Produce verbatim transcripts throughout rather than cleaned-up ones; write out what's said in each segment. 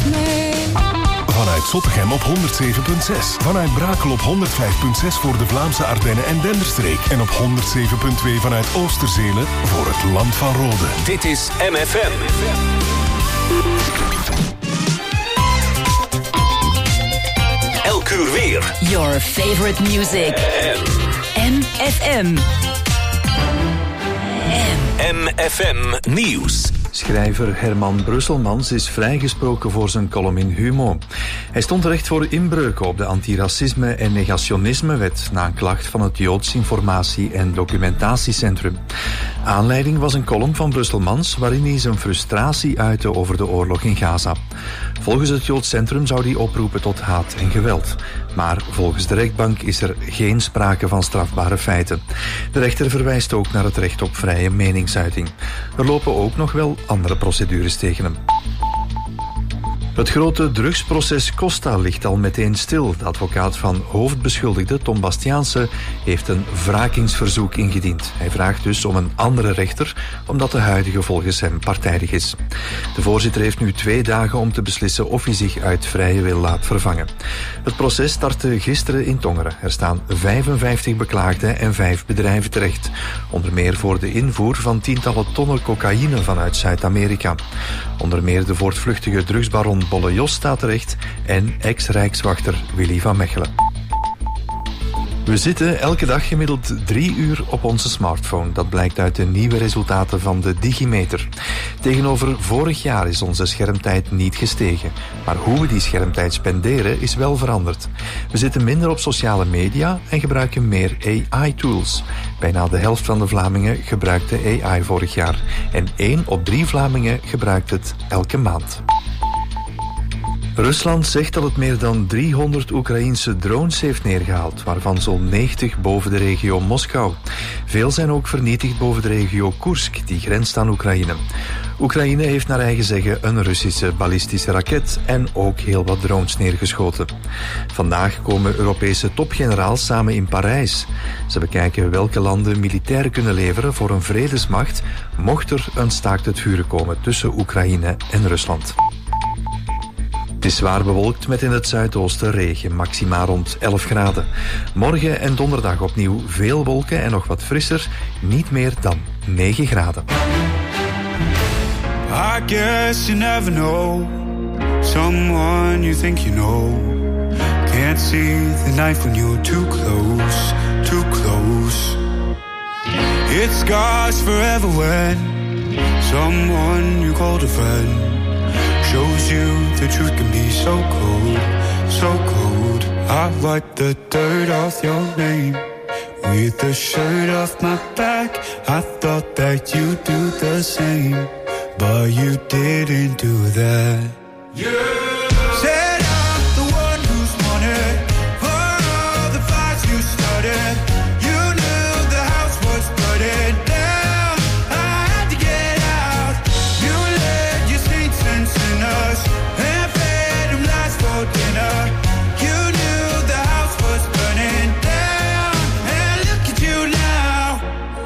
Vanuit Zottegem op honderd zeven komma zes. Vanuit Brakel op honderd vijf komma zes voor de Vlaamse Ardennen en Denderstreek. En op honderd zeven komma twee vanuit Oosterzelen voor het Land van Rode. Dit is M F M. Elk uur weer. Your favorite music. M F M. M F M Nieuws. Schrijver Herman Brusselmans is vrijgesproken voor zijn column in Humo. Hij stond terecht voor inbreuken op de antiracisme- en negationisme-wet na een klacht van het Joods Informatie- en Documentatiecentrum. Aanleiding was een column van Brusselmans waarin hij zijn frustratie uitte over de oorlog in Gaza. Volgens het Joods Centrum zou die oproepen tot haat en geweld. Maar volgens de rechtbank is er geen sprake van strafbare feiten. De rechter verwijst ook naar het recht op vrije meningsuiting. Er lopen ook nog wel andere procedures tegen hem. Het grote drugsproces Costa ligt al meteen stil. De advocaat van hoofdbeschuldigde Tom Bastiaanse heeft een wrakingsverzoek ingediend. Hij vraagt dus om een andere rechter, omdat de huidige volgens hem partijdig is. De voorzitter heeft nu twee dagen om te beslissen of hij zich uit vrije wil laat vervangen. Het proces startte gisteren in Tongeren. Er staan vijfenvijftig beklaagden en vijf bedrijven terecht. Onder meer voor de invoer van tientallen tonnen cocaïne vanuit Zuid-Amerika. Onder meer de voortvluchtige drugsbaron Bolle Jos staat terecht en ex-rijkswachter Willy van Mechelen. We zitten elke dag gemiddeld drie uur op onze smartphone. Dat blijkt uit de nieuwe resultaten van de Digimeter. Tegenover vorig jaar is onze schermtijd niet gestegen. Maar hoe we die schermtijd spenderen is wel veranderd. We zitten minder op sociale media en gebruiken meer A I-tools. Bijna de helft van de Vlamingen gebruikte A I vorig jaar. En één op drie Vlamingen gebruikt het elke maand. Rusland zegt dat het meer dan driehonderd Oekraïense drones heeft neergehaald, waarvan zo'n negentig boven de regio Moskou. Veel zijn ook vernietigd boven de regio Koersk, die grenst aan Oekraïne. Oekraïne heeft naar eigen zeggen een Russische ballistische raket en ook heel wat drones neergeschoten. Vandaag komen Europese topgeneraals samen in Parijs. Ze bekijken welke landen militair kunnen leveren voor een vredesmacht, mocht er een staakt het vuren komen tussen Oekraïne en Rusland. Het is zwaar bewolkt met in het zuidoosten regen, maxima rond elf graden. Morgen en donderdag opnieuw veel wolken en nog wat frisser, niet meer dan negen graden. I guess you never know someone you think you know. Can't see the knife when you're too close, too close. It scars forever when someone you called a friend shows you the truth can be so cold, so cold. I wipe the dirt off your name with the shirt off my back. I thought that you'd do the same, but you didn't do that. Yeah. Said I'm the one who's wanted for all the fights you started. You knew the house was burning down. I had to get out. You led your saints and sinners and fed them lies for dinner. You knew the house was burning down, and look at you now.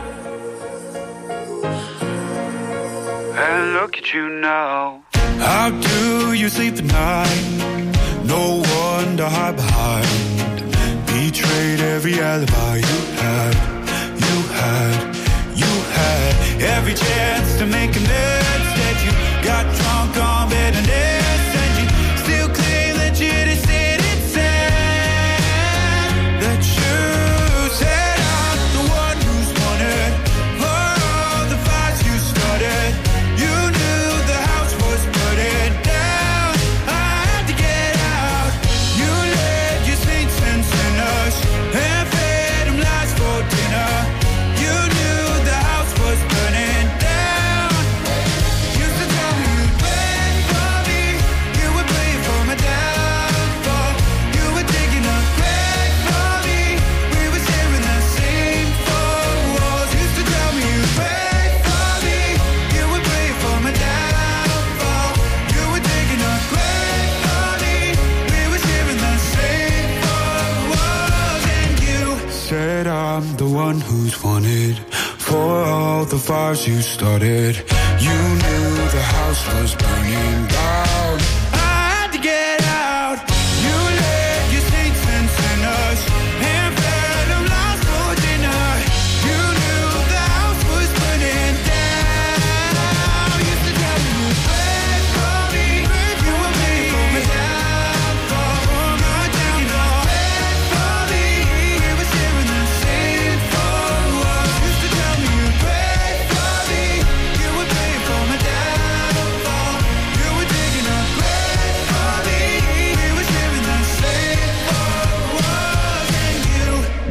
And look at you now. How do you sleep at night? No one to hide behind. Betrayed every alibi you had, you had, you had. Every chance to make amends. Instead you got drunk on bitterness, and you still claim that you didn't sit inside. That you said I'm the one who's wanted for all the fights you started. You knew the house was burning down. I had to get out. You led your saints and sinners and fed them lies for dinner. You knew the house was burning down. Used to tell me you'd wait for me. You would play for my downfall. You were digging a grave for me. We were sharing the same four walls. Used to tell me you'd wait for me. You would play for my downfall. You were digging a grave for me. We were sharing the same four walls. And you said I'm the one who's wanted for all the fires you started. You knew the house was burning down. I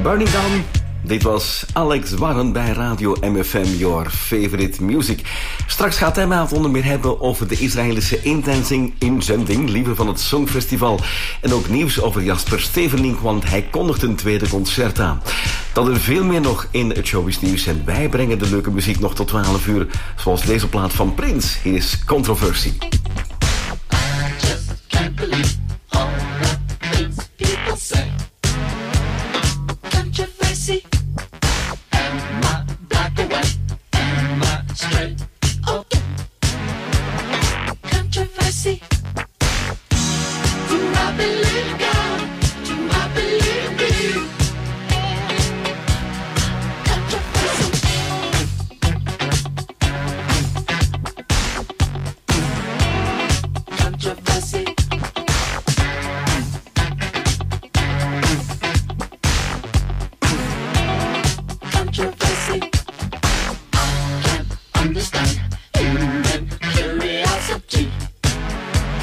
Burning Down. Dit was Alex Warren bij Radio M F M, your favorite music. Straks gaat hij het onder meer hebben over de Israëlische intensing, inzending, liever van het Songfestival. En ook nieuws over Jasper Stevenink, want hij kondigt een tweede concert aan. Dat er veel meer nog in het showbiz nieuws en wij brengen de leuke muziek nog tot twaalf uur. Zoals deze plaat van Prince, hier is Controversy. I just can't believe all the things people say. Controversy. Am I black or white? Am I straight or gay? Controversy. Do I believe God? Do I believe me? Controversy. Controversy. Controversy. I can't understand human curiosity.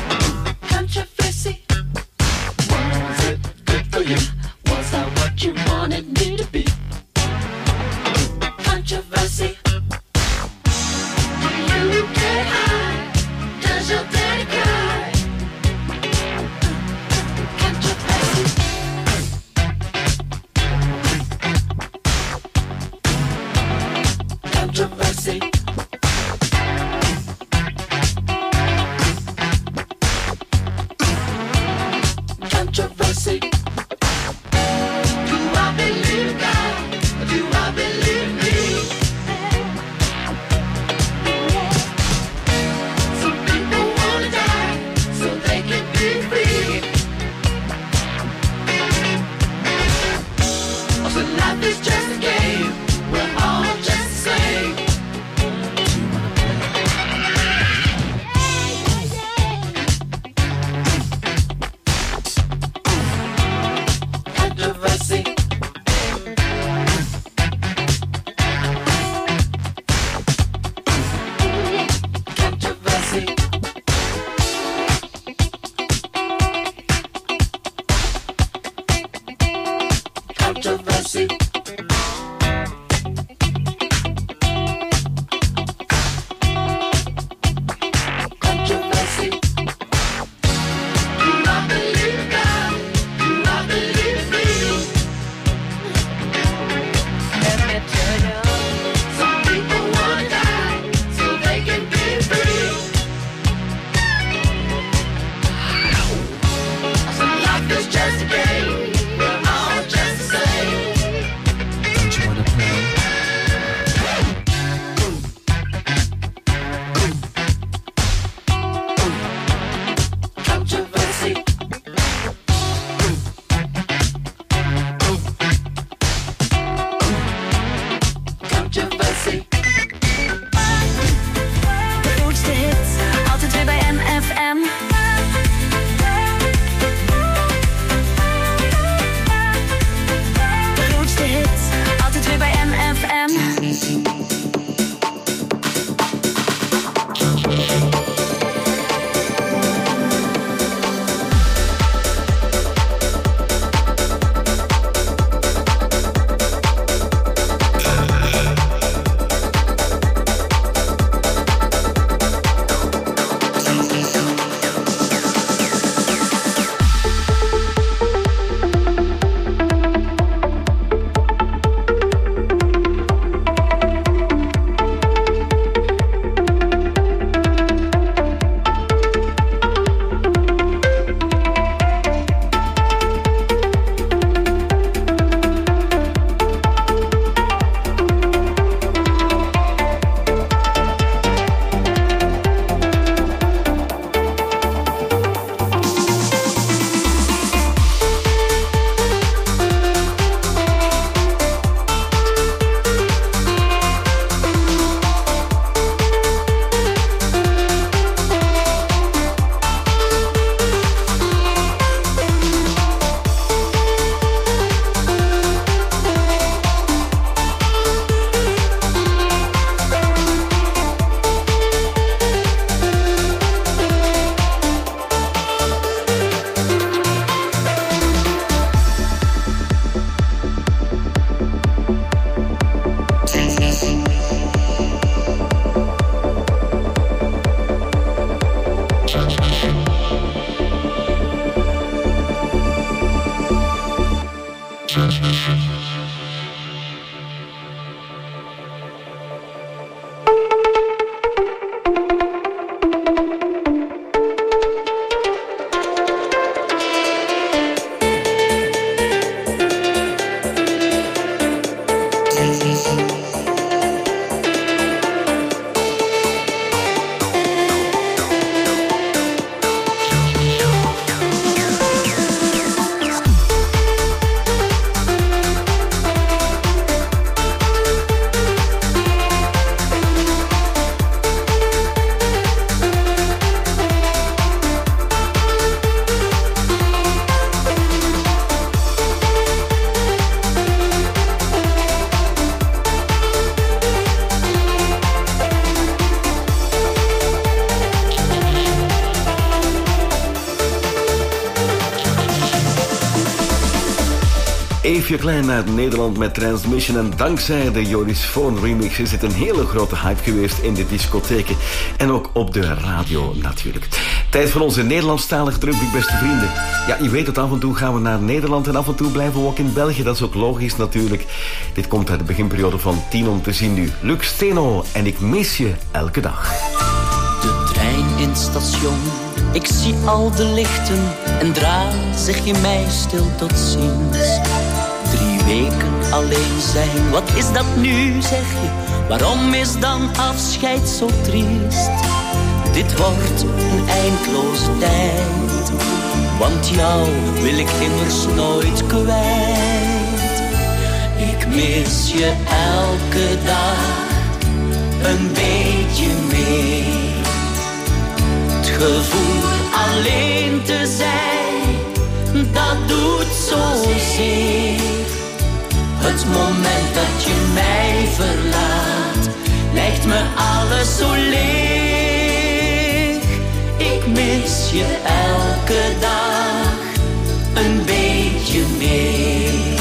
Eefje Klein uit Nederland met Transmission. En dankzij de Joris Voorn remix is het een hele grote hype geweest in de discotheken. En ook op de radio natuurlijk. Tijd voor onze Nederlandstalige rubriek, beste vrienden. Ja, je weet het, af en toe gaan we naar Nederland en af en toe blijven we ook in België. Dat is ook logisch natuurlijk. Dit komt uit de beginperiode van tien om te zien nu. Luc Steno en ik mis je elke dag. De trein in het station, ik zie al de lichten en dra zeg je mij stil tot ziens. Drie weken alleen zijn, wat is dat nu, zeg je? Waarom is dan afscheid zo triest? Dit wordt een eindloze tijd, want jou wil ik immers nooit kwijt. Ik mis je elke dag een beetje meer. Het gevoel alleen te zijn, dat doet zozeer. Het moment dat je mij verlaat, lijkt me alles zo leeg. Ik mis je elke dag een beetje meer.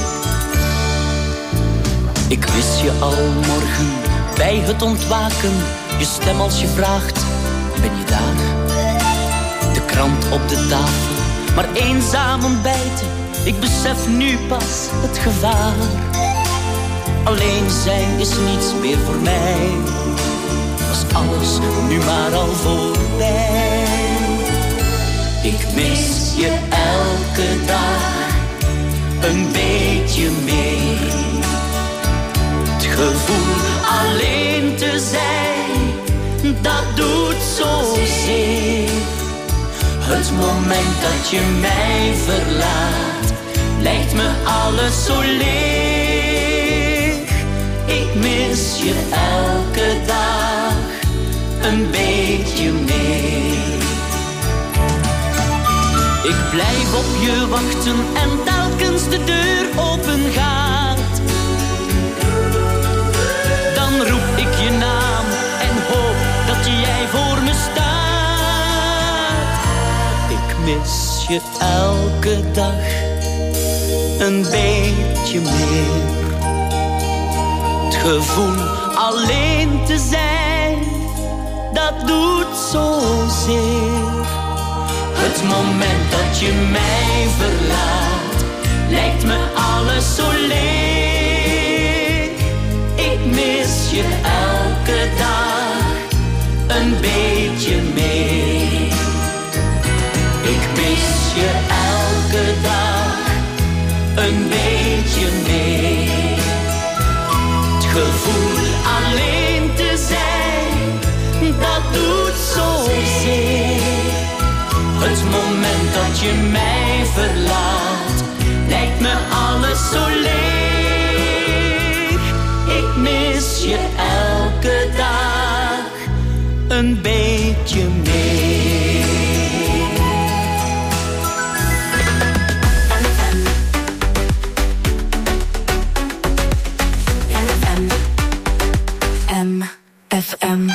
Ik mis je al morgen bij het ontwaken. Je stem als je vraagt, ben je daar? De krant op de tafel, maar eenzaam ontbijten. Ik besef nu pas het gevaar. Alleen zijn is niets meer voor mij. Was alles nu maar al voorbij. Ik mis je elke dag een beetje meer. Het gevoel alleen te zijn, dat doet zozeer. Het moment dat je mij verlaat, lijkt me alles zo leeg. Ik mis je elke dag een beetje meer. Ik blijf op je wachten en telkens de deur open gaat, dan roep ik je naam en hoop dat jij voor me staat. Ik mis je elke dag een beetje meer. Het gevoel alleen te zijn, dat doet zozeer. Het moment dat je mij verlaat, lijkt me alles zo leeg. Ik mis je elke dag een beetje meer. Ik mis je elke dag een beetje meer. Het gevoel alleen te zijn, dat doet zozeer. Het moment dat je mij verlaat, lijkt me alles zo leeg. Ik mis je elke dag een beetje meer. M F M.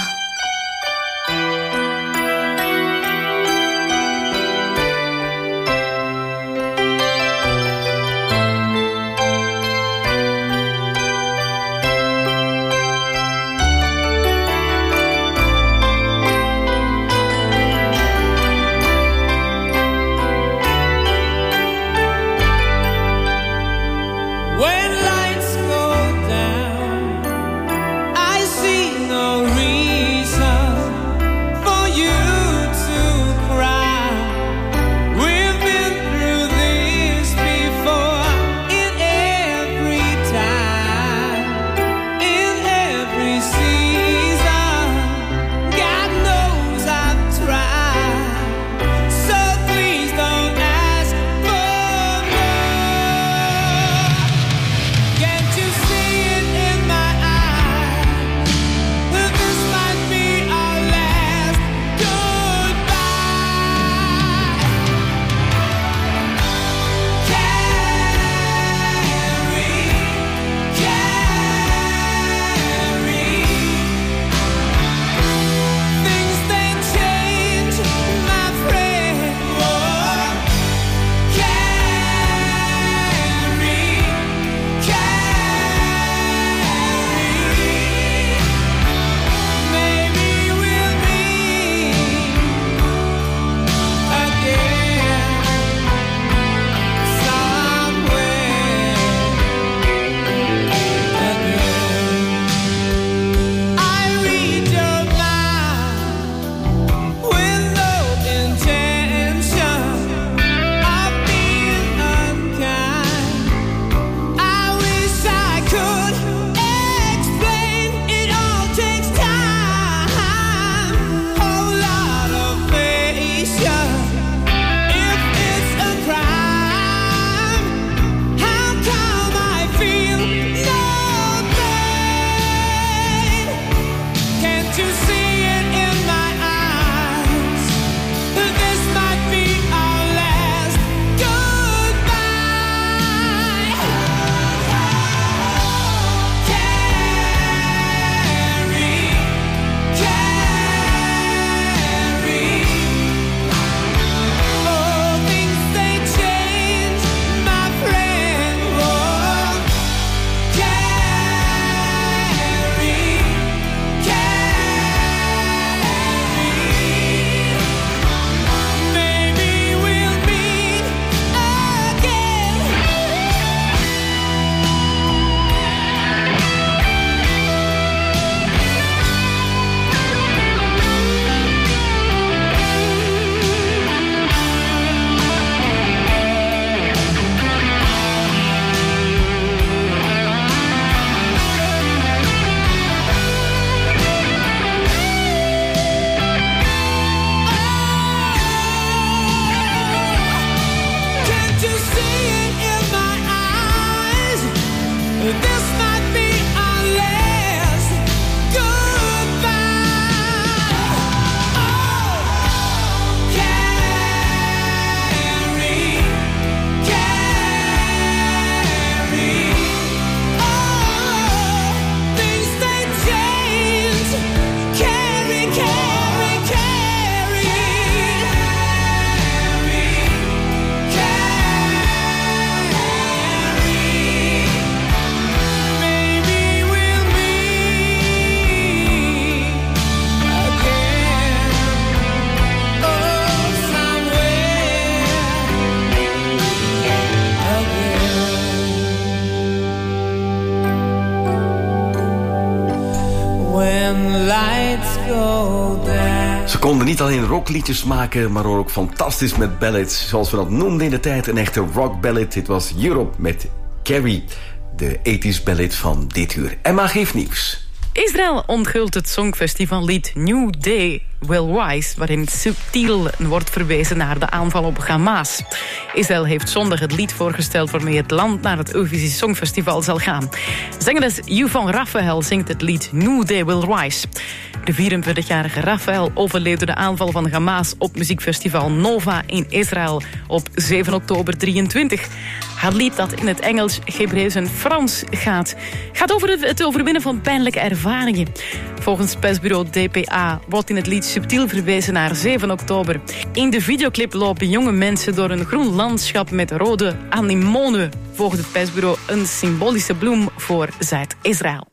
Ze konden niet alleen rockliedjes maken, maar ook fantastisch met ballads. Zoals we dat noemden in de tijd, een echte rock ballad. Dit was Europe met Carrie, de tachtiger ballad van dit uur. Emma geeft nieuws. Israël onthult het songfestivallied New Day Will Rise, waarin subtiel wordt verwezen naar de aanval op Hamas. Israël heeft zondag het lied voorgesteld waarmee het land naar het Eurovisie Songfestival zal gaan. Zangeres Yvonne Raphael zingt het lied New Day Will Rise. De vierentwintigjarige Raphael overleefde de aanval van Hamas op muziekfestival Nova in Israël op zeven oktober drieëntwintig. Haar lied, dat in het Engels, Hebreeuws en Frans gaat, gaat over het overwinnen van pijnlijke ervaringen. Volgens persbureau D P A wordt in het lied subtiel verwezen naar zeven oktober. In de videoclip lopen jonge mensen door een groen landschap met rode anemonen. Volgens het persbureau een symbolische bloem voor Zuid-Israël.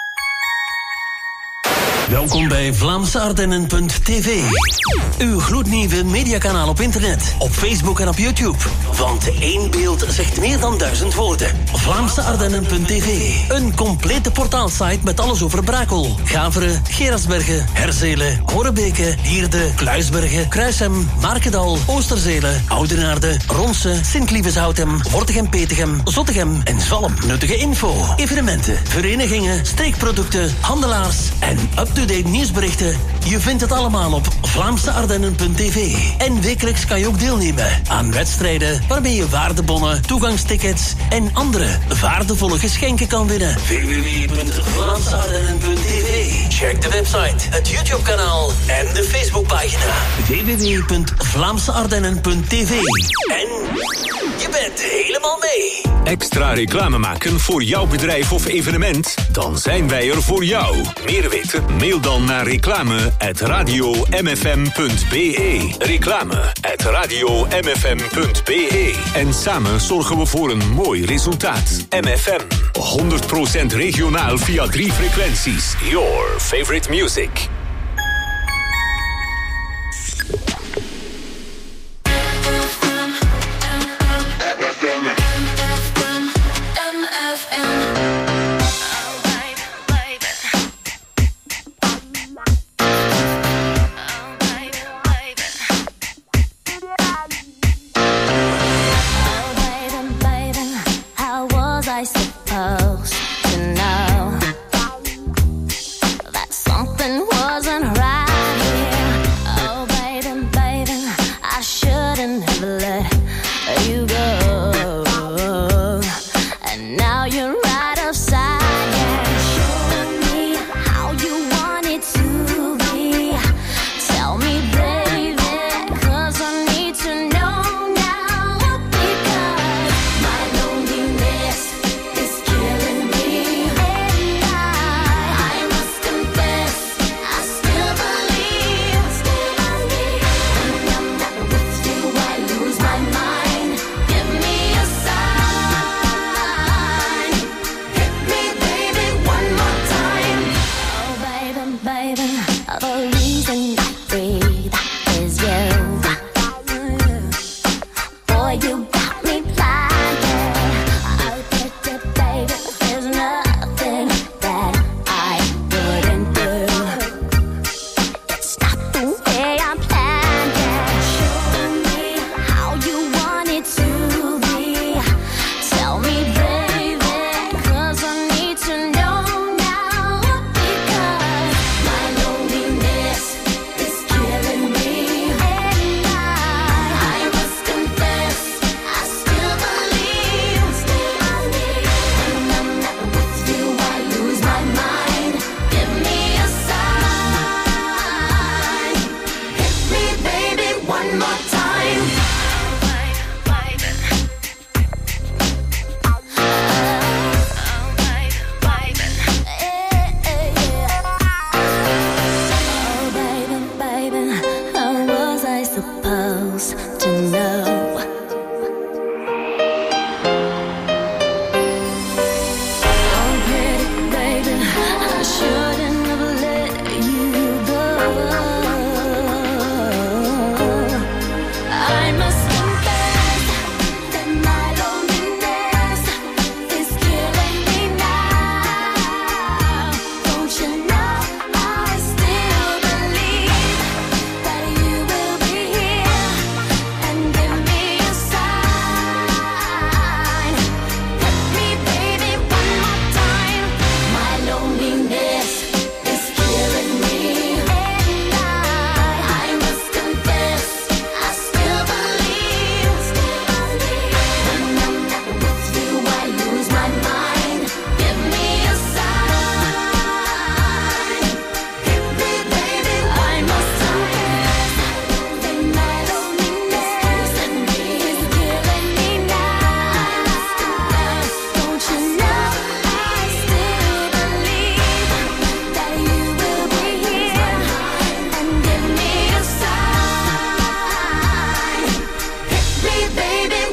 Welkom bij Vlaamse Ardennen punt t v. Uw gloednieuwe mediakanaal op internet, op Facebook en op YouTube. Want één beeld zegt meer dan duizend woorden. Vlaamse Ardennen punt t v. Een complete portaalsite met alles over Brakel, Gaveren, Gerasbergen, Herzelen, Horebeke, Hierde, Kluisbergen, Kruishem, Markedal, Oosterzelen, Oudenaarde, Ronse, Sint-Lieveshoutem, Wortegem-Petegem, Zottegem en Zalm. Nuttige info, evenementen, verenigingen, streekproducten, handelaars en up-to-date nieuwsberichten. Je vindt het allemaal op Vlaamse Ardennen punt t v. En wekelijks kan je ook deelnemen aan wedstrijden waarmee je waardebonnen, toegangstickets en andere waardevolle geschenken kan winnen. w w w punt vlaamse ardennen punt t v. Check de website, het YouTube-kanaal en de Facebookpagina. w w w punt vlaamse ardennen punt t v. En je bent helemaal mee. Extra reclame maken voor jouw bedrijf of evenement? Dan zijn wij er voor jou. Meer weten? Mail dan naar reclame at radio m f m punt b e. Reclame at radio m f m punt b e. En samen zorgen we voor een mooi resultaat. M F M, honderd procent regionaal via drie frequenties. Your favorite music.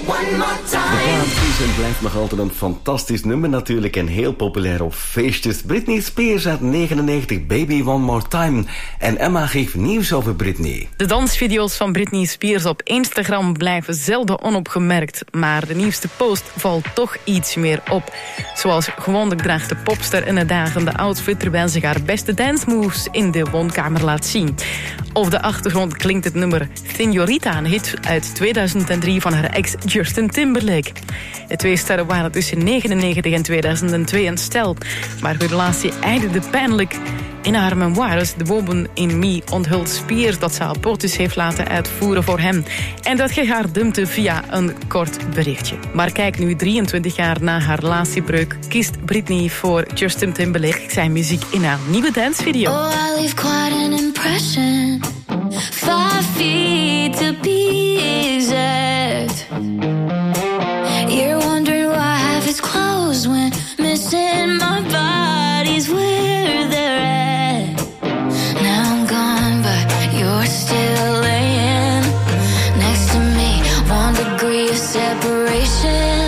one more time. De plaat is en blijft nog altijd een fantastisch nummer natuurlijk en heel populair op feestjes. Britney Spears uit negenennegentig, Baby One More Time. En Emma geeft nieuws over Britney. De dansvideo's van Britney Spears op Instagram blijven zelden onopgemerkt. Maar de nieuwste post valt toch iets meer op. Zoals gewoonlijk draagt de popster een uitdagende outfit terwijl ze haar beste dance moves in de woonkamer laat zien. Op de achtergrond klinkt het nummer Señorita, een hit uit tweeduizend drie van haar ex Justin Timberlake. De twee sterren waren tussen negenennegentig en tweeduizend twee een stel, maar hun relatie eindigde pijnlijk. In haar memoires The Woman in Me onthult Spears dat ze abortus heeft laten uitvoeren voor hem. En dat hij haar dumpte via een kort berichtje. Maar kijk, nu drieëntwintig jaar na haar relatiebreuk kiest Britney voor Justin Timberlake zijn muziek in haar nieuwe dancevideo. Oh, I leave quite an impression. Five feet to be exact. You're wondering why I have his clothes when missing my body's where they're at. Now I'm gone, but you're still laying next to me. One degree of separation.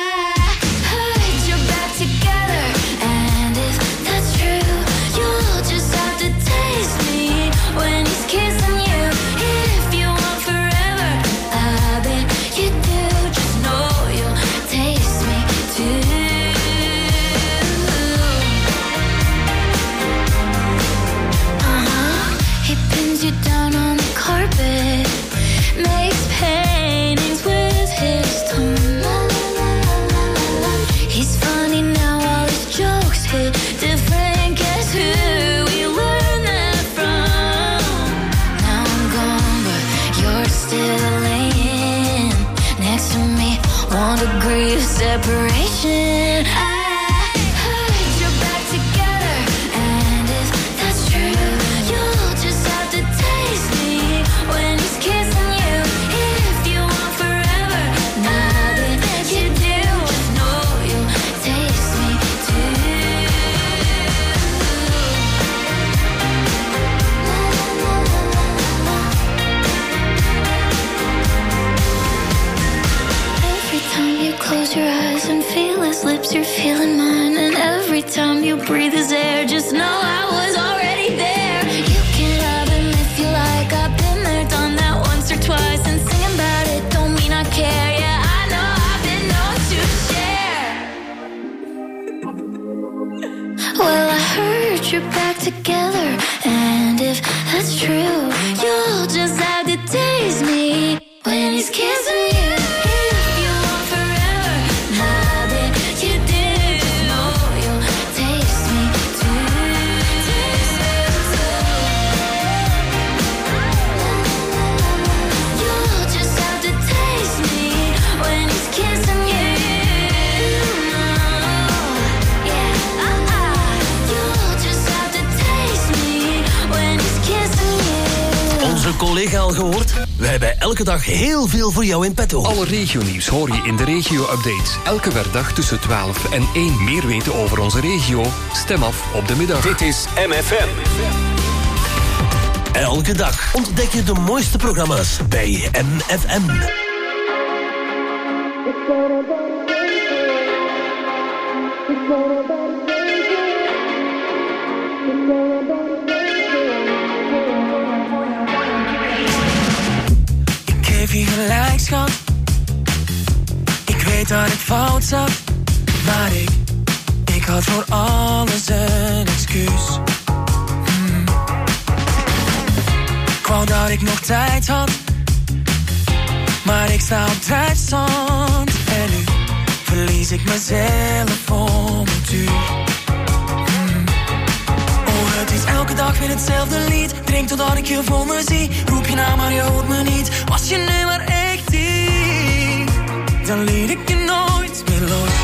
Degree of separation. I heard you're back together, and if that's true, you'll just have to taste me when he's kissing you. If you want forever, now that you do, just know you'll taste me too. Every time you close your eyes and feel his lips, you're feeling mine. And every time you breathe his air, just know I was already there. You can love him if you like. I've been there, done that once or twice. And singing about it don't mean I care. Yeah, I know I've been known to share. Well, I heard you're back together, and if that's true, you'll just have to taste me when he's kissing you. Collega al gehoord? Wij hebben elke dag heel veel voor jou in petto. Alle regionieuws hoor je in de regio-updates. Elke werkdag tussen twaalf en één. Meer weten over onze regio? Stem af op de middag. Dit is M F M. Elke dag ontdek je de mooiste programma's bij M F M. Ik geef je gelijk, schat. Ik weet dat ik fout zat, maar ik, ik had voor alles een excuus. Hmm. Ik wou dat ik nog tijd had, maar ik sta op drijfstand. En nu verlies ik mezelf om het uur. Hmm. Oh, het is elke dag weer hetzelfde lied. Drink totdat ik je voor me zie. Roep je naam, maar je hoort me niet. Was je nu maar echt die, dan liet ik je nooit meer los.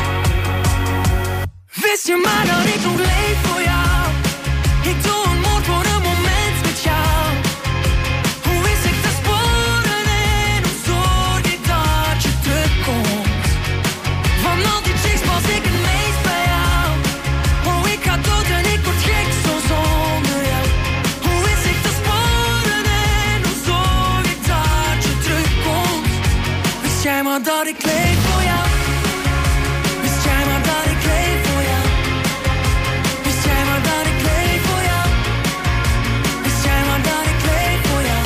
Wist je maar dat ik nog leef voor jou. Ik doe een moord voor een moment met jou. Hoe is ik te sporen en hoe zorg ik dat je terugkomt? Van al die chicks pas ik het meest bij jou. Oh, ik ga dood en ik word gek zo zonder jou. Hoe is ik te sporen en hoe zorg ik dat je terugkomt? Wist jij jij maar dat ik leef voor jou? Wist jij maar dat ik leef voor jou? Wist jij maar dat ik leef voor jou? Wist jij maar dat ik leef voor jou?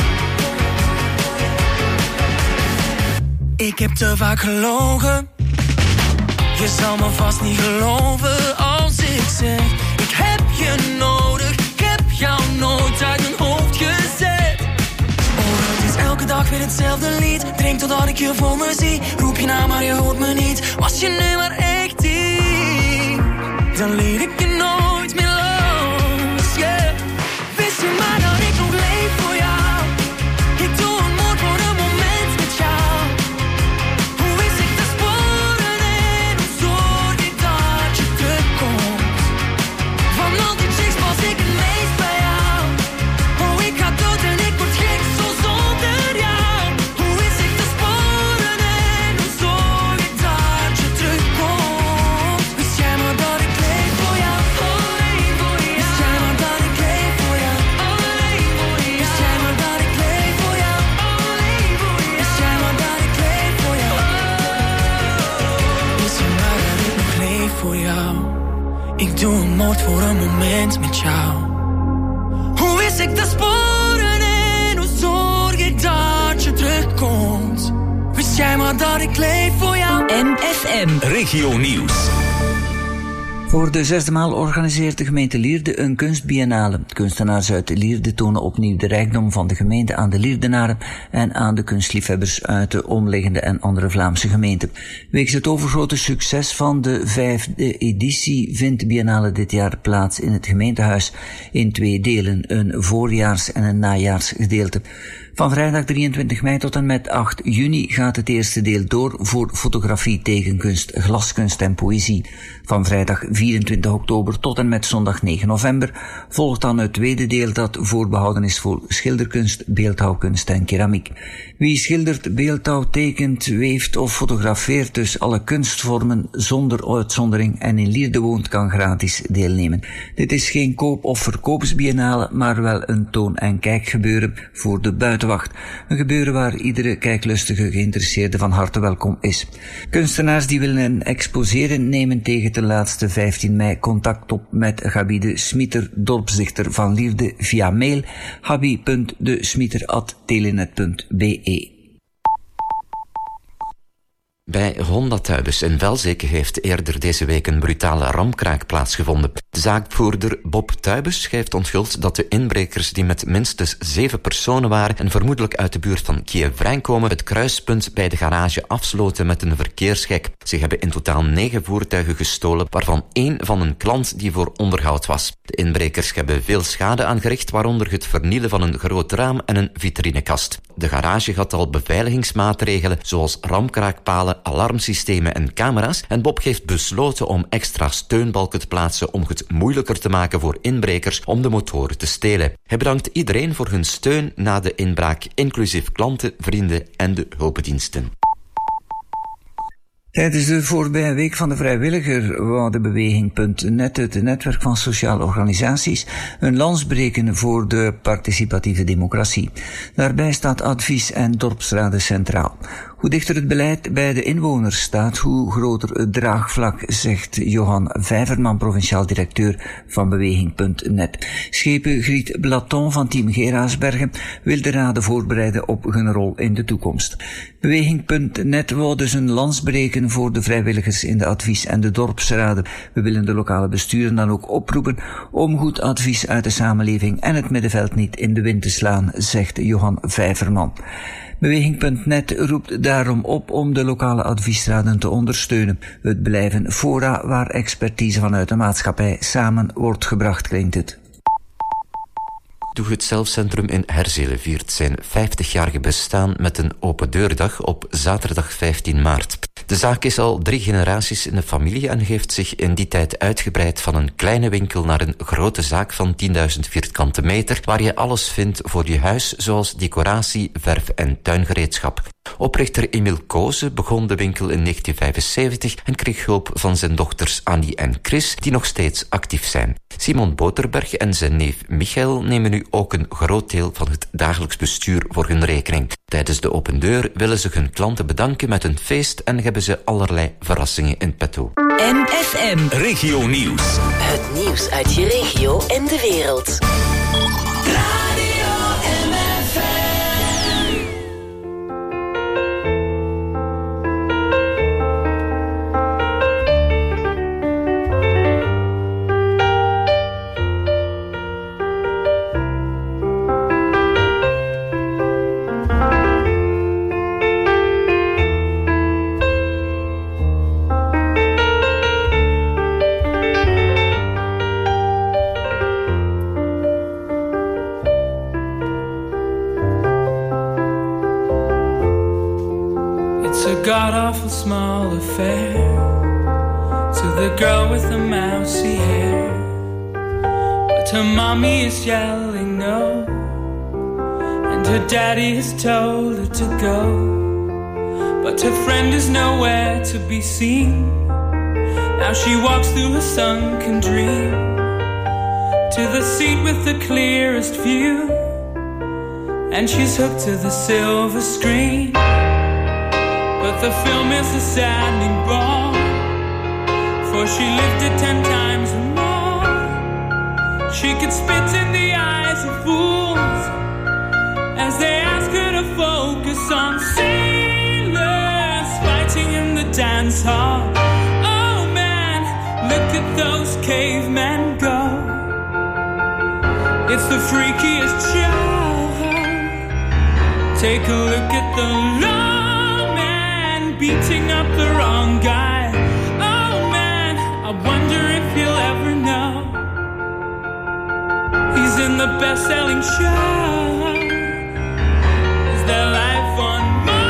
Ik heb te vaak gelogen. Je zal me vast niet geloven als ik zeg: ik heb je nodig, ik heb jou nooit uit mijn hoofd gezet. Oh, het is elke dag weer hetzelfde lied. Drink totdat ik je voor me zie. Roep je naam maar je hoort me niet. Was je nu maar echt hier, dan liet ik je nooit meer los, yeah. Wist je maar dat ik nog leef voor jou? Ik doe een moord voor een moment met jou. Hoe wist ik te sporen en hoe zorg ik dat je terugkomt? Van al die chicks was ik het meest bij jou. Oh, ik ga dood en ik word gek zo zonder jou. Hoe wist ik te sporen en hoe zorg ik dat je terugkomt? Wist jij maar dat ik leef voor jou? Oh, leef voor jou. Wist jij maar dat ik leef voor jou? Oh, leef voor jou. Wist jij maar dat ik leef voor jou? Oh, leef voor jou. Wist jij maar dat ik leef voor jou? Wist je maar dat ik nog leef voor jou? Ik doe een moord voor een moment met jou. Hoe wist ik te sporen en hoe zorg ik dat je terugkomt? Wist jij maar dat ik leef voor jou? M F M Regio Nieuws. Voor de zesde maal organiseert de gemeente Lierde een kunstbiennale. Kunstenaars uit Lierde tonen opnieuw de rijkdom van de gemeente aan de Lierdenaren en aan de kunstliefhebbers uit de omliggende en andere Vlaamse gemeenten. Wegens het overgrote succes van de vijfde editie vindt de biennale dit jaar plaats in het gemeentehuis in twee delen, een voorjaars- en een najaarsgedeelte. Van vrijdag drieëntwintig mei tot en met acht juni gaat het eerste deel door voor fotografie, tekenkunst, glaskunst en poëzie. Van vrijdag vierentwintig oktober tot en met zondag negen november volgt dan het tweede deel dat voorbehouden is voor schilderkunst, beeldhouwkunst en keramiek. Wie schildert, beeldhouwt, tekent, weeft of fotografeert, dus alle kunstvormen zonder uitzondering en in Lierde woont, kan gratis deelnemen. Dit is geen koop- of verkoopsbiennale, maar wel een toon- en kijkgebeuren voor de buitenwacht. Een gebeuren waar iedere kijklustige geïnteresseerde van harte welkom is. Kunstenaars die willen exposeren nemen tegen de laatste vijftien mei contact op met Gabi de Smieter, dorpsdichter van Lierde, via mail gabi punt de smieter at telenet punt be. Bij Honda Tuibes in Velzeke heeft eerder deze week een brutale ramkraak plaatsgevonden. De zaakvoerder Bob Tuibes geeft onthuld dat de inbrekers, die met minstens zeven personen waren en vermoedelijk uit de buurt van Kiev-Rijn komen, het kruispunt bij de garage afsloten met een verkeersgek. Ze hebben in totaal negen voertuigen gestolen, waarvan één van een klant die voor onderhoud was. De inbrekers hebben veel schade aangericht, waaronder het vernielen van een groot raam en een vitrinekast. De garage had al beveiligingsmaatregelen, zoals ramkraakpalen, alarmsystemen en camera's, en Bob heeft besloten om extra steunbalken te plaatsen om het moeilijker te maken voor inbrekers om de motoren te stelen. Hij bedankt iedereen voor hun steun na de inbraak, inclusief klanten, vrienden en de hulpdiensten. Tijdens de voorbije week van de vrijwilliger wou de beweging punt net, het netwerk van sociale organisaties, een lans breken voor de participatieve democratie. Daarbij staat advies en dorpsraden centraal. Hoe dichter het beleid bij de inwoners staat, hoe groter het draagvlak, zegt Johan Vijverman, provinciaal directeur van beweging punt net. Schepen Griet Blaton van team Geraasbergen wil de raden voorbereiden op hun rol in de toekomst. beweging punt net wou dus een lans breken voor de vrijwilligers in de advies- en de dorpsraden. We willen de lokale besturen dan ook oproepen om goed advies uit de samenleving en het middenveld niet in de wind te slaan, zegt Johan Vijverman. beweging punt net roept daarom op om de lokale adviesraden te ondersteunen. Het blijven fora waar expertise vanuit de maatschappij samen wordt gebracht, klinkt het. Doe het Zelfcentrum in Herzelen viert zijn vijftigjarige bestaan met een open deurdag op zaterdag vijftien maart. De zaak is al drie generaties in de familie en heeft zich in die tijd uitgebreid van een kleine winkel naar een grote zaak van tienduizend vierkante meter, waar je alles vindt voor je huis, zoals decoratie, verf en tuingereedschap. Oprichter Emil Koze begon de winkel in negentien vijfenzeventig en kreeg hulp van zijn dochters Annie en Chris, die nog steeds actief zijn. Simon Boterberg en zijn neef Michael nemen nu ook een groot deel van het dagelijks bestuur voor hun rekening. Tijdens de open deur willen ze hun klanten bedanken met een feest en hebben ze allerlei verrassingen in petto. M F M. Regio Nieuws. Het nieuws uit je regio en de wereld. God-awful small affair to the girl with the mousy hair, but her mommy is yelling no, and her daddy has told her to go, but her friend is nowhere to be seen. Now she walks through a sunken dream to the seat with the clearest view, and she's hooked to the silver screen. But the film is a saddening bore, for she lived it ten times or more. She could spit in the eyes of fools as they ask her to focus on sailors fighting in the dance hall. Oh man, look at those cavemen go. It's the freakiest show. Take a look at the love beating up the wrong guy. Oh man, I wonder if he'll ever know he's in the best-selling show. Is there life on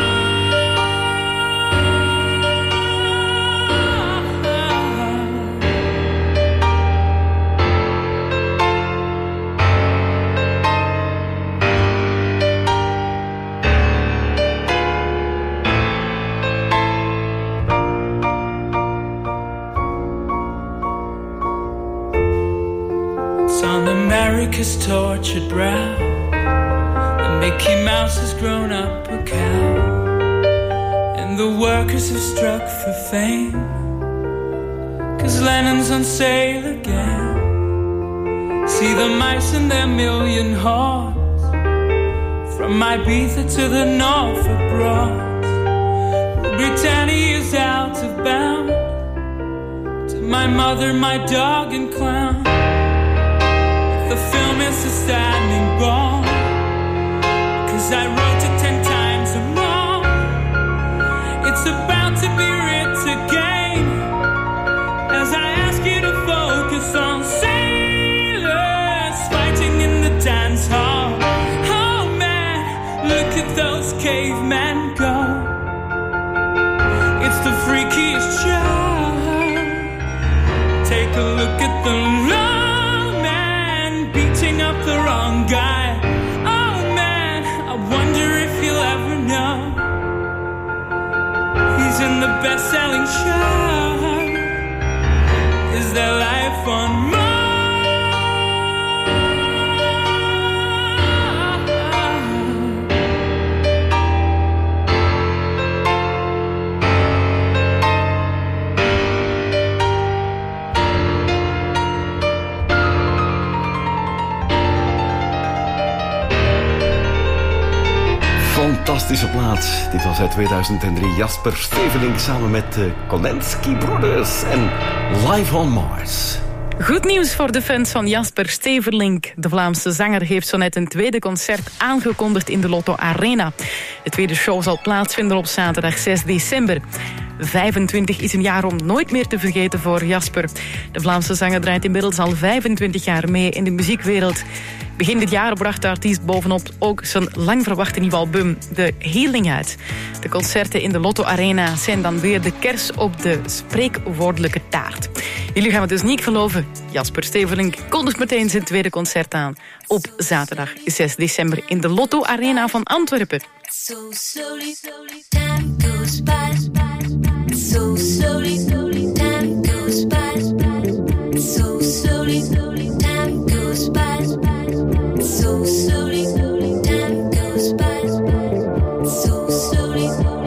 America's tortured brow, the Mickey Mouse has grown up a cow, and the workers have struck for fame, 'cause Lennon's on sale again. See the mice and their million hordes, from Ibiza to the Norfolk Broads. Britannia is out of bound, to my mother, my dog and clown. The film is a standing ball, 'cause I wrote it ten times or more. It's about to be writ again, as I ask you to focus on sailors fighting in the dance hall. Oh man, look at those cavemen go. It's the freakiest show. Take a look at the love up the wrong guy. Oh man, I wonder if he'll ever know he's in the best-selling show. Is there life on Mars? Fantastische plaat. Dit was uit tweeduizend drie. Jasper Stevelink samen met de Kolensky Brothers en Live on Mars. Goed nieuws voor de fans van Jasper Steverlink. De Vlaamse zanger heeft zo net een tweede concert aangekondigd in de Lotto Arena. De tweede show zal plaatsvinden op zaterdag zes december. vijfentwintig is een jaar om nooit meer te vergeten voor Jasper. De Vlaamse zanger draait inmiddels al vijfentwintig jaar mee in de muziekwereld. Begin dit jaar bracht de artiest bovenop ook zijn lang verwachte nieuwe album, The Healing, uit. De concerten in de Lotto Arena zijn dan weer de kers op de spreekwoordelijke taart. Jullie gaan het dus niet geloven. Jasper Stevelink kondigt meteen zijn tweede concert aan op zaterdag zes december in de Lotto Arena van Antwerpen. so slowly, time goes by, so slowly, time goes by, so slowly, time goes by, so slowly, time goes by, so slowly.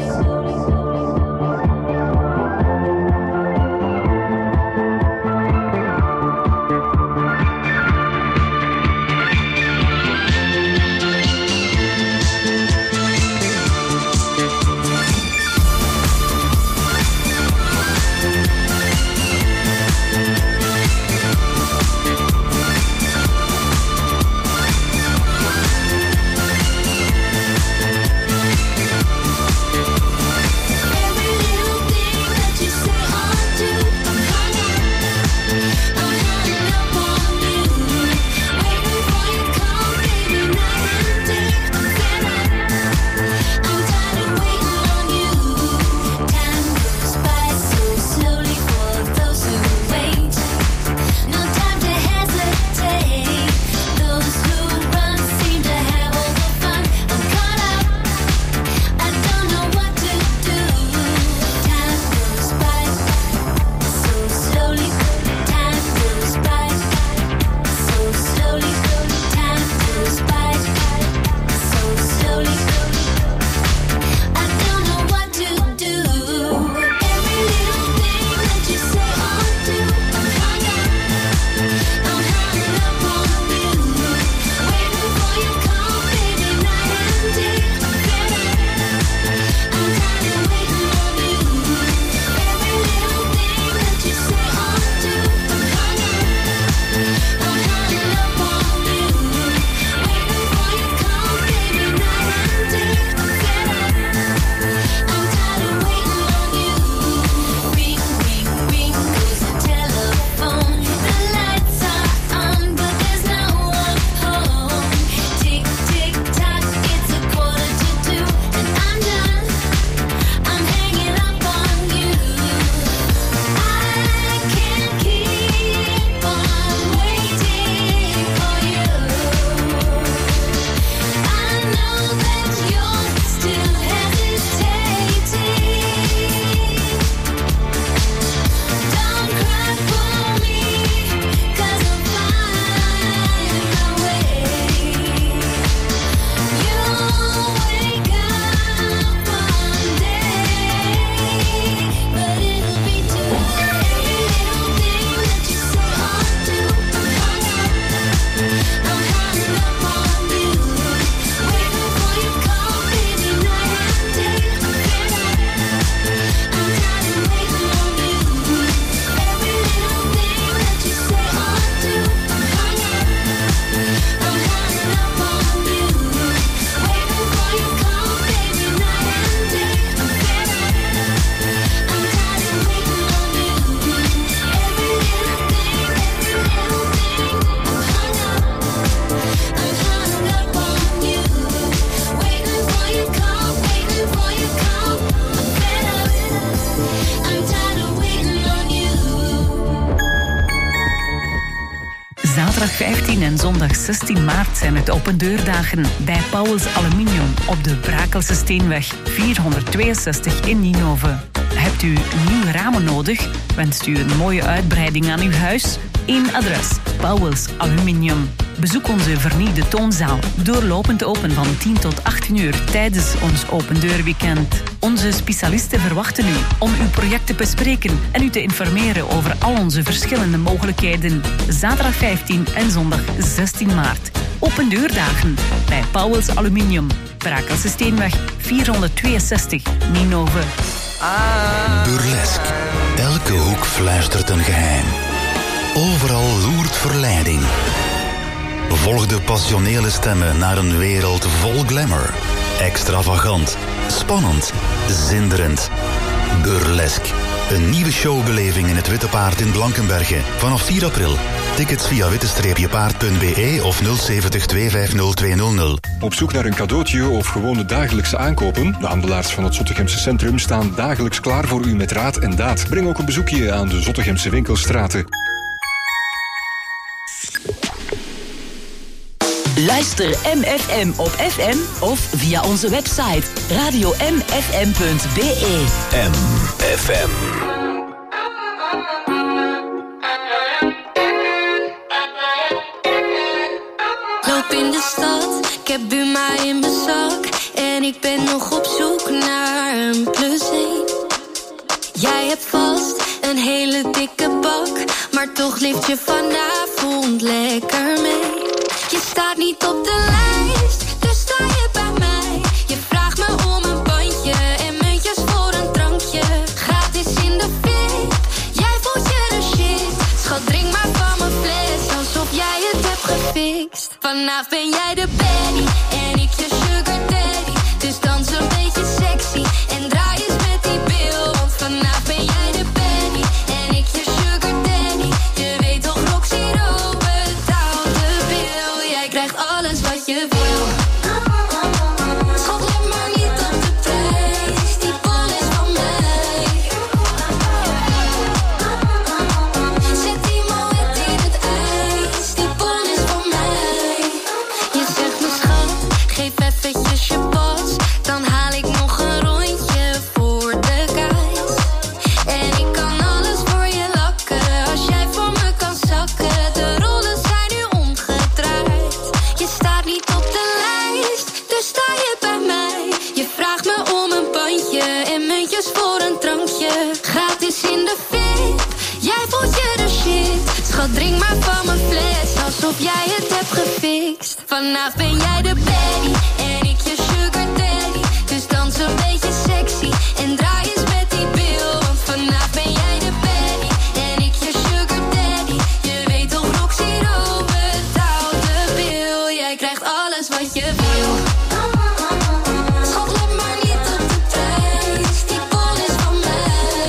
vijftien en zondag zestien maart zijn het opendeurdagen bij Pauwels Aluminium op de Brakelse Steenweg vierhonderdtweeënzestig in Ninove. Hebt u nieuwe ramen nodig? Wenst u een mooie uitbreiding aan uw huis? Eén adres, Pauwels Aluminium. Bezoek onze vernieuwde toonzaal, doorlopend open van tien tot achttien uur tijdens ons opendeurweekend. Onze specialisten verwachten u om uw project te bespreken en u te informeren over al onze verschillende mogelijkheden. Zaterdag vijftien en zondag zestien maart. Opendeurdagen bij Pauwels Aluminium, Brakelse Steenweg vierhonderdtweeënzestig, Ninove. Burlesque. Elke hoek fluistert een geheim. Overal loert verleiding. Volg de passionele stemmen naar een wereld vol glamour. Extravagant, spannend, zinderend. Burlesque. Een nieuwe showbeleving in het Witte Paard in Blankenberge. Vanaf vier april. Tickets via witte paard punt b e of nul zeventig twee vijf nul twee nul nul. Op zoek naar een cadeautje of gewone dagelijkse aankopen? De handelaars van het Zottegemse Centrum staan dagelijks klaar voor u met raad en daad. Breng ook een bezoekje aan de Zottegemse winkelstraten. Luister M F M op F M of via onze website radio m f m punt b e. M F M. Loop in de stad, ik heb Buma in mijn zak. En ik ben nog op zoek naar een plus één. Jij hebt vast een hele dikke bak, maar toch lift je vanavond lekker mee. Je staat niet op de lijst, dus sta je bij mij. Je vraagt me om een bandje en muntjes voor een drankje. Gratis in de VIP, jij voelt je de shit. Schat, drink maar van mijn fles, alsof jij het hebt gefixt. Vanavond ben jij de baddie en ik je sugar daddy. Dus dans een beetje sexy en draai eens met die bil. Want vanavond ben jij de baddie en ik je sugar daddy. Je weet toch, Roxy Rob betaalt de bil. Jij krijgt alles wat je wil. Schat, let maar niet op de prijs, die bol is van mij. Zet die moed in het ijs, die bol is van mij. Je zegt me schat, geef eventjes je pas, dan haal ik nog een rondje voor de guys. En ik kan alles voor je lakken, als jij voor me kan zakken. De rollen zijn nu omgedraaid. Je staat niet op de lijst, dus sta je bij mij. Je vraagt me om een bandje en muntjes voor een drankje. Gratis in de VIP, jij voelt je de shit. Schat, drink maar van mijn fles, alsof jij het hebt gefixt. Vanavond ben jij de baddie en ik je sugar daddy. Dus dans een beetje sexy en draai eens met die bil. Want vanavond ben jij de baddie en ik je sugar daddy. Je weet toch, Roxy Rob betaalt de bil. Jij krijgt alles wat je wil. Schat, let maar niet op de prijs, die bol is van mij.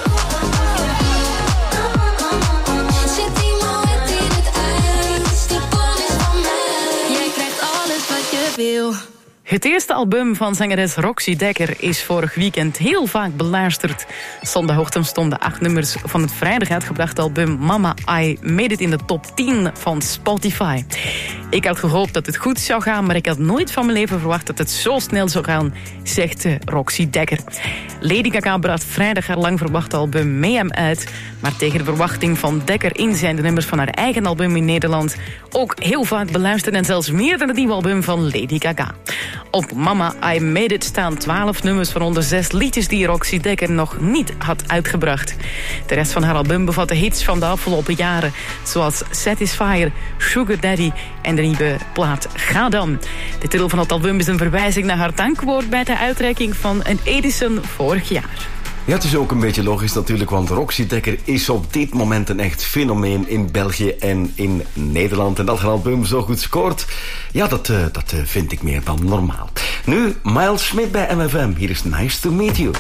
Zet die moed in het ijs, die bol is van mij. Jij krijgt alles wat je wil. Het eerste album van zangeres Roxy Dekker is vorig weekend heel vaak beluisterd. Zondagochtend stonden acht nummers van het vrijdag uitgebrachte album Mama, I Made It in de top tien van Spotify. Ik had gehoopt dat het goed zou gaan, maar ik had nooit van mijn leven verwacht dat het zo snel zou gaan, zegt Roxy Dekker. Lady Gaga bracht vrijdag haar lang verwachte album Mayhem uit, maar tegen de verwachting van Dekker in zijn de nummers van haar eigen album in Nederland ook heel vaak beluisterd en zelfs meer dan het nieuwe album van Lady Gaga. Op Mama, I Made It staan twaalf nummers, waaronder zes liedjes die Roxy Dekker nog niet had uitgebracht. De rest van haar album bevatte hits van de afgelopen jaren, zoals Satisfier, Sugar Daddy en de nieuwe plaat Ga Dan. De titel van het album is een verwijzing naar haar dankwoord bij de uitreiking van een Edison vorig jaar. Ja, het is ook een beetje logisch natuurlijk, want Roxy Dekker is op dit moment een echt fenomeen in België en in Nederland. En dat haar album zo goed scoort, ja, dat, uh, dat uh, vind ik meer dan normaal. Nu, Miles Smith bij M F M. Hier is Nice to Meet You.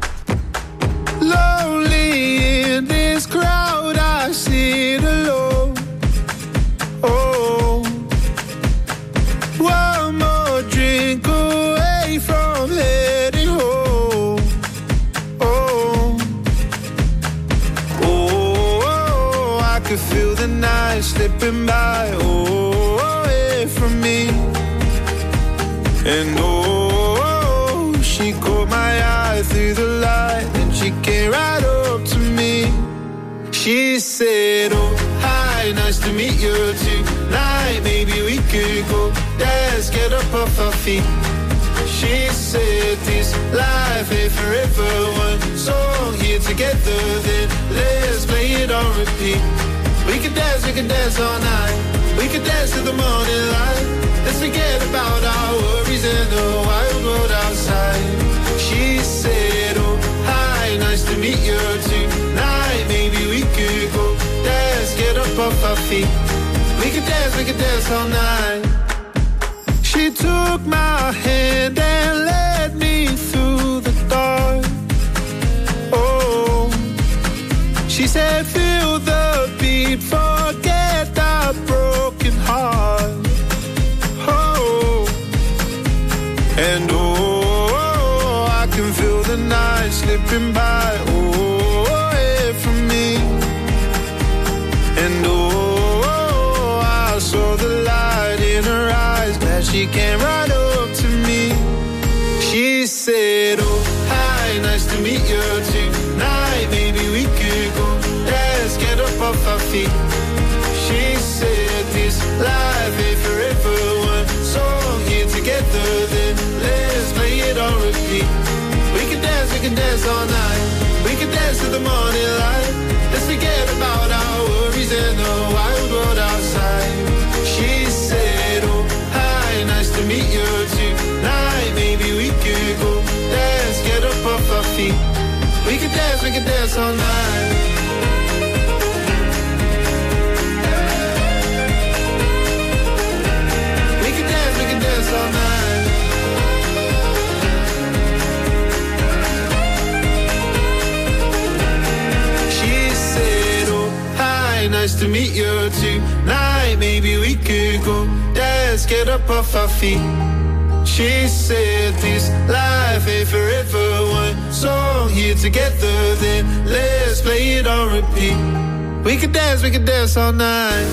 Lonely in this crowd, I sit alone. Oh, one more drink away from heading home. Oh, oh, I could feel the night slipping by. Oh, away from me. And oh, she caught my eye through the light, and she came right up to me. She said, oh, hi, nice to meet you tonight. Maybe we could go dance, get up off our feet. She said, this life ain't forever. One song here together, then let's play it on repeat. We could dance, we could dance all night. We could dance till the morning light. Let's forget about our worries and the wild world outside. She said, oh, hi, nice to meet you tonight. Maybe we could go dance, get up off our feet. We could dance, we could dance all night. She took my hand and led me through the dark. Oh, she said, feel the beat, forget that broken heart. Oh, and oh, I can feel the night slipping by. Oh, away from me. And oh, I saw the light in her eyes. nice to meet you tonight. Maybe we could go, let's get up off our feet. She said this life ain't forever, one song here together, then let's play it on repeat. We can dance, we can dance all night. We can dance to the morning light. Let's forget about our worries and the wild world outside. She said, oh, hi, nice to meet you tonight. Maybe we could go, let's get up off our feet. We can dance, we can dance all night. We can dance, we can dance all night. She said, oh, hi, nice to meet you tonight. Maybe we could go, let's get up off our feet. She said this life ain't forever, one song here together, then let's play it on repeat. We could dance, we could dance all night.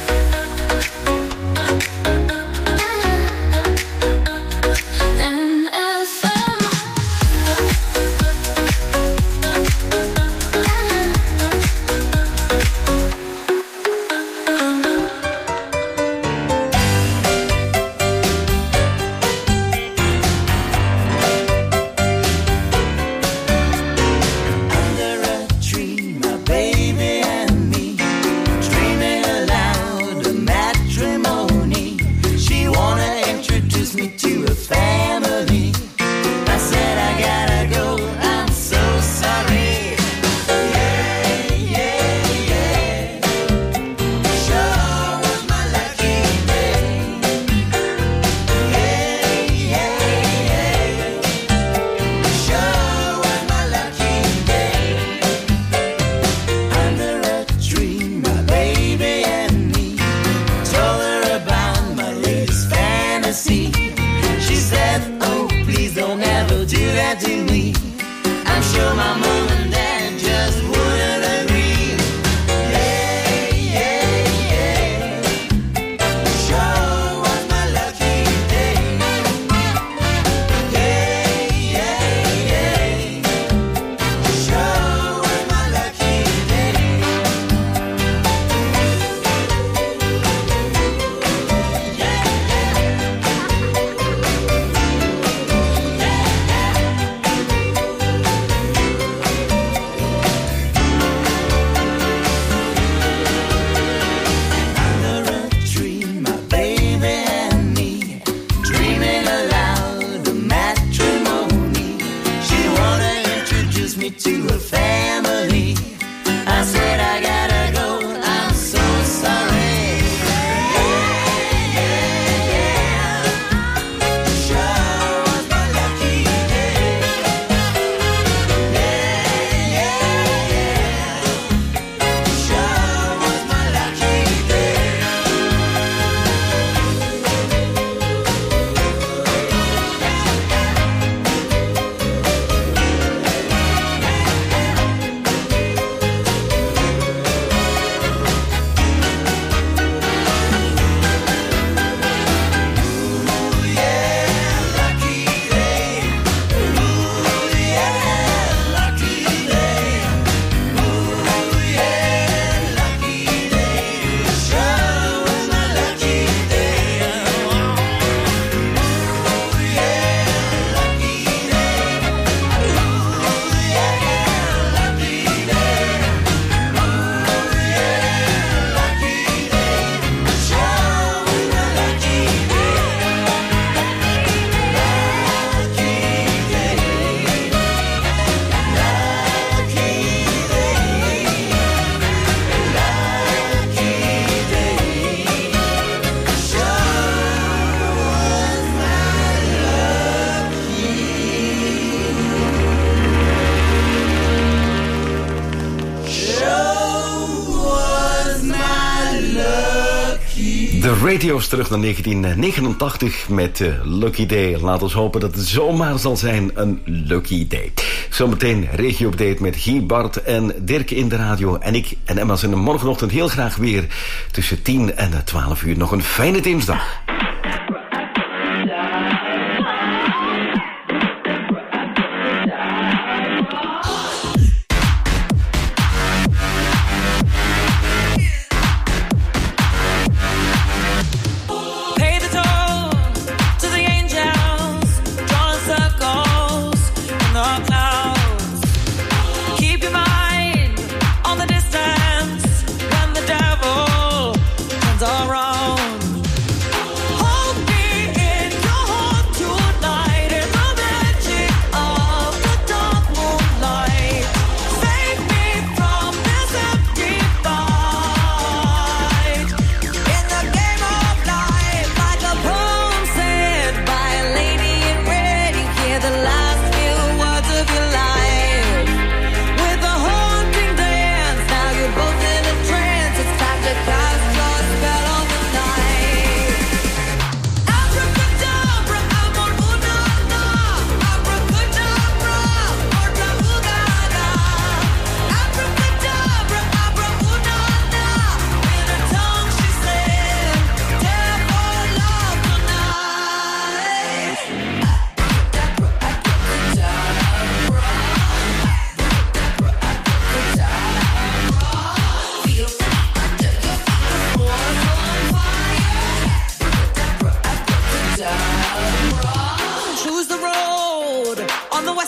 De Radio's terug naar negentien negenentachtig met uh, Lucky Day. Laat ons hopen dat het zomaar zal zijn een Lucky Day. Zometeen regio-update met Guy, Bart en Dirk in de radio. En ik en Emma zijn er morgenochtend heel graag weer tussen tien en twaalf uur. Nog een fijne dinsdag.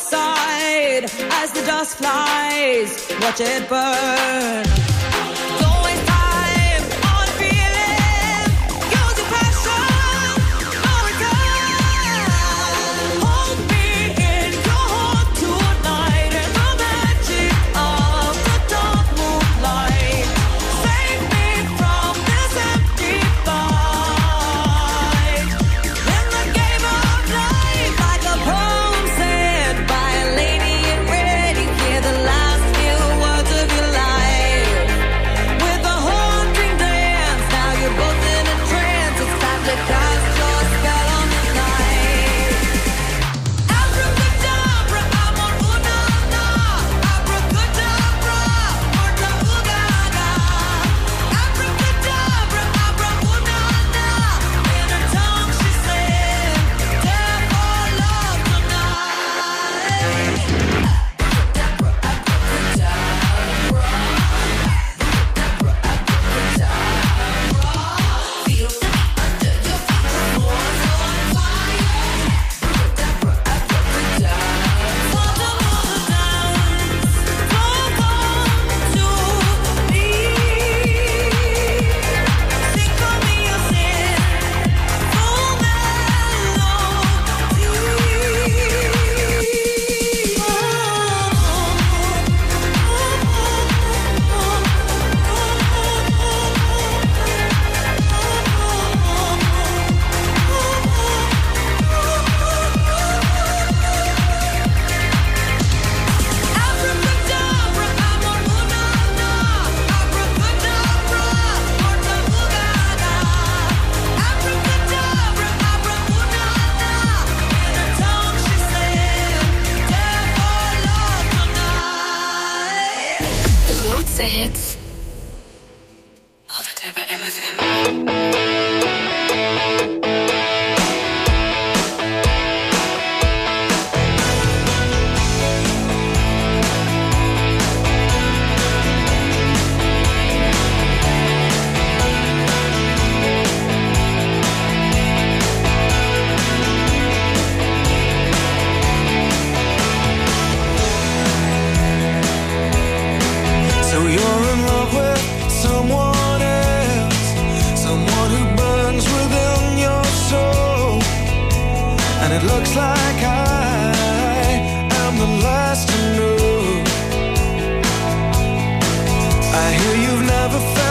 side as the dust flies. Watch it burn. Don't waste time on feeling. Use your passion. No return. Hold me in your heart tonight in the magic of the dark moonlight. Save me from this empty fight. In the game of life, like a poem said by a lady in red, you hear the last few words of your life. With a haunting dance, now you're both in a trance. It's time to cast your spell on the night. Abracadabra, amor, una, na. Abracadabra, morta, ugaga. Abracadabra, abra, una, na. In her tongue she said, "Dare for love tonight." Grootste hits. Altijd bij M F M. So you're in love with someone else, someone who burns within your soul. And it looks like I am the last to know. I hear you've never felt